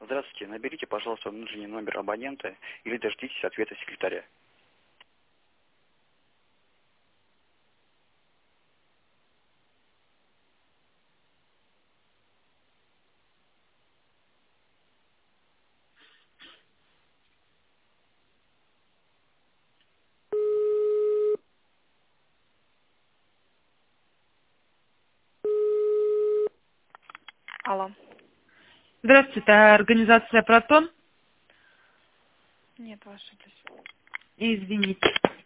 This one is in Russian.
Здравствуйте, наберите, пожалуйста, внутренний номер абонента или дождитесь ответа секретаря. Алло. Здравствуйте, это организация «Протон». Нет, вы ошиблись. Извините.